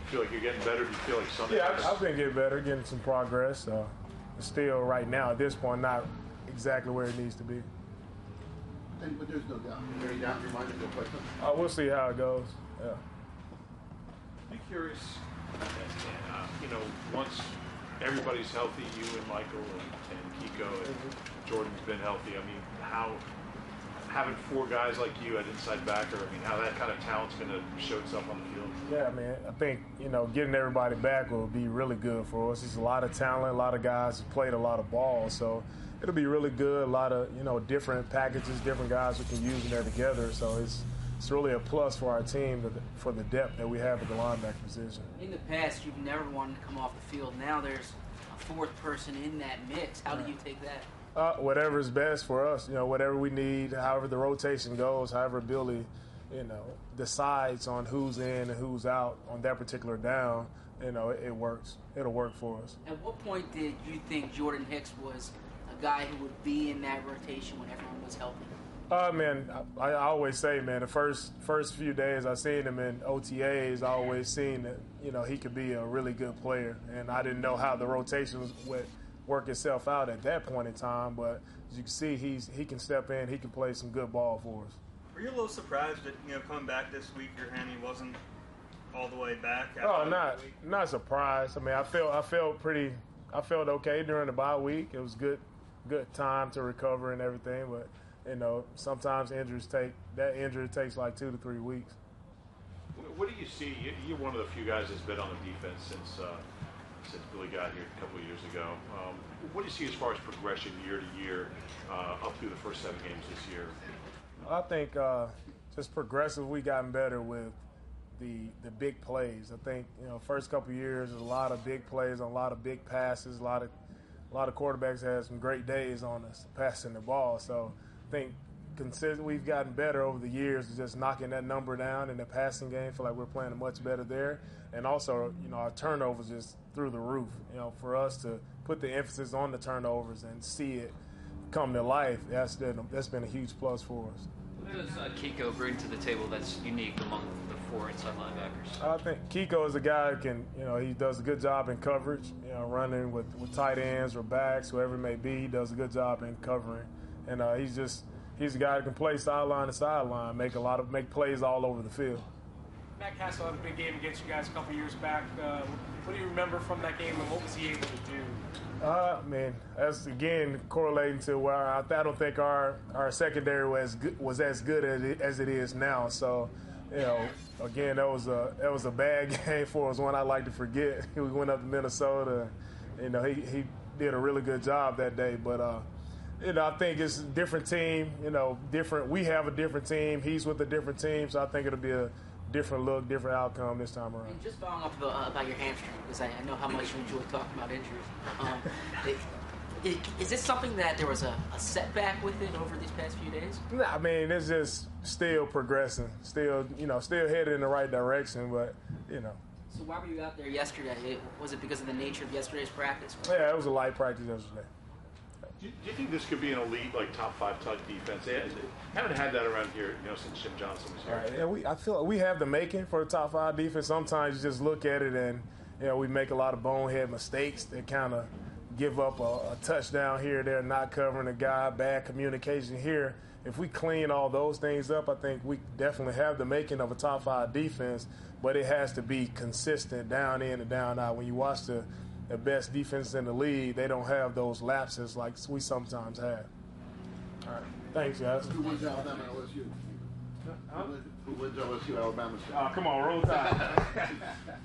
feel like you're getting better? Do you feel like something? Yeah, I've been getting better, getting some progress. Still, right now, at this point, not exactly where it needs to be. But there's no doubt. Is there any doubt in your mind that they'll play something? We'll see how it goes. Yeah. Be curious, once everybody's healthy, you and Michael and Kiko and Jordan's been healthy, I mean, how having four guys like you at inside backer, I mean, how that kind of talent's going to show itself on the field? Yeah, I mean, I think, getting everybody back will be really good for us. There's a lot of talent, a lot of guys who played a lot of ball, so it'll be really good. A lot of, different packages, different guys who can use in there together. So it's really a plus for our team for the depth that we have at the linebacker position. In the past, you've never wanted to come off the field. Now there's a fourth person in that mix. How do you take that? Whatever's best for us, whatever we need, however the rotation goes, however Billy, decides on who's in and who's out on that particular down, it works. It'll work for us. At what point did you think Jordan Hicks was a guy who would be in that rotation when everyone was healthy? Man, I always say, man, the first few days I seen him in OTAs, I always seen that, he could be a really good player. And I didn't know how the rotations would work itself out at that point in time, but as you can see, he can step in, he can play some good ball for us. Were you a little surprised that coming back this week, your hammy wasn't all the way back? Not surprised. I mean, I felt okay during the bye week. It was good time to recover and everything, but sometimes injury takes like 2 to 3 weeks. What do you see? You're one of the few guys that's been on the defense since Billy got here a couple of years ago. What do you see as far as progression year to year up through the first 7 games this year? I think just progressively gotten better with the big plays. I think first couple of years there's a lot of big plays, a lot of big passes, a lot of quarterbacks had some great days on us passing the ball. So I think we've gotten better over the years, just knocking that number down in the passing game. I feel like we're playing much better there. And also, our turnovers just through the roof. For us to put the emphasis on the turnovers and see it come to life, that's been a huge plus for us. What does Kiko bring to the table that's unique among the 4 inside linebackers? I think Kiko is a guy who can, he does a good job in coverage, running with tight ends or backs, whoever it may be. He does a good job in covering. And he's a guy who can play sideline to sideline, make plays all over the field. Matt Castle had a big game against you guys a couple years back. What do you remember from that game, and what was he able to do? That's again correlating to where I don't think our secondary was as good as it is now. So, again, that was a bad game for us. One I like to forget. We went up to Minnesota. He did a really good job that day, but. I think it's a different team. We have a different team. He's with a different team, so I think it'll be a different look, different outcome this time around. And just following up about your hamstring, because I know how much you enjoy talking about injuries. Is this something that there was a setback with it over these past few days? No, I mean, it's just still progressing, still headed in the right direction, but. So why were you out there yesterday? Was it because of the nature of yesterday's practice? Yeah, it was a light practice yesterday. Do you think this could be an elite, top 5 type defense? They haven't had that around here, since Jim Johnson was here. Right. Yeah, I feel like we have the making for the top 5 defense. Sometimes you just look at it and we make a lot of bonehead mistakes that kind of give up a touchdown here, there, not covering a guy, bad communication here. If we clean all those things up, I think we definitely have the making of a top 5 defense, but it has to be consistent down in and down out. When you watch the best defense in the league, they don't have those lapses like we sometimes have. All right. Thanks, guys. Who wins Alabama LSU? Who wins LSU Alabama? Come on, roll tide.